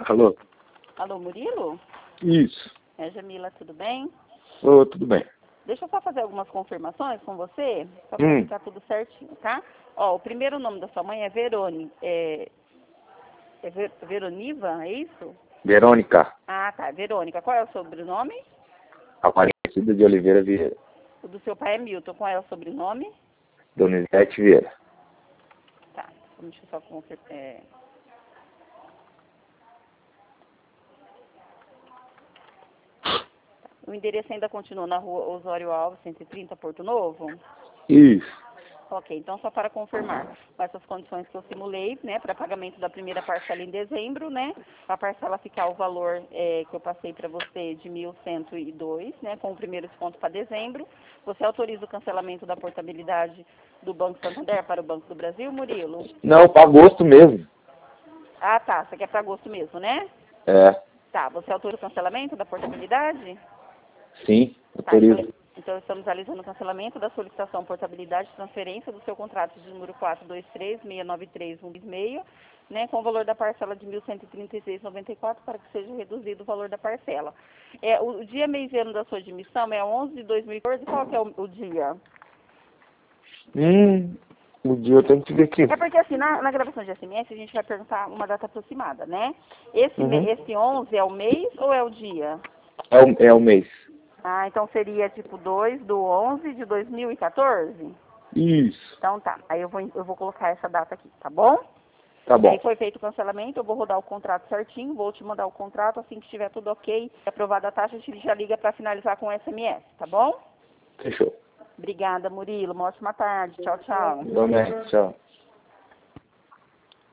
Alô? Alô, Murilo? Isso. É, Jamila, tudo bem? Ô, tudo bem. Deixa eu só fazer algumas confirmações com você, só para ficar tudo certinho, tá? Ó, o primeiro nome da sua mãe é Verone. Veroniva, é isso? Verônica. Ah, tá, Verônica. Qual é o sobrenome? Aparecida de Oliveira Vieira. O do seu pai é Milton. Qual é o sobrenome? Donizete Vieira. Tá, deixa eu só confirmar. O endereço ainda continua na rua Osório Alves, 130, Porto Novo? Isso. Ok, então só para confirmar, com essas condições que eu simulei, né, para pagamento da primeira parcela em dezembro, né, a parcela ficar o valor que eu passei para você de 1.102, né, com o primeiro desconto para dezembro. Você autoriza o cancelamento da portabilidade do Banco Santander para o Banco do Brasil, Murilo? Não, para agosto mesmo. Ah, tá, você quer para agosto mesmo, né? É. Tá, você autoriza o cancelamento da portabilidade? Sim, Tá, autorizo. então estamos realizando o cancelamento da solicitação portabilidade e transferência do seu contrato de número 423-693-126, né, com o valor da parcela de 1.136,94 para que seja reduzido o valor da parcela. O dia, mês e ano da sua admissão é 11 de 2014, qual que é o dia? O dia eu tenho que ver aqui. É porque assim, na gravação de SMS a gente vai perguntar uma data aproximada, né? Esse 11 é o mês ou é o dia? É o mês. Ah, então seria tipo 2 do 11 de 2014? Isso. Então tá, aí eu vou colocar essa data aqui, tá bom? Tá E aí bom. foi feito o cancelamento, eu vou rodar o contrato certinho, vou te mandar o contrato, assim que estiver tudo ok, aprovada a taxa, a gente já liga para finalizar com o SMS, tá bom? Fechou. Obrigada, Murilo, uma ótima tarde, tchau, tchau. Igualmente, tchau.